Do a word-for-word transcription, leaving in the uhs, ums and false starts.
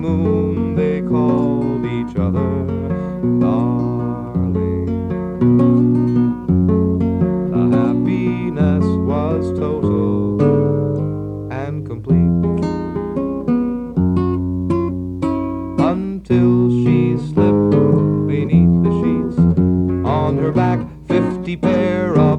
moon they called each other darling. The happiness was total and complete until she slipped beneath the sheets. On her back, fifty pair of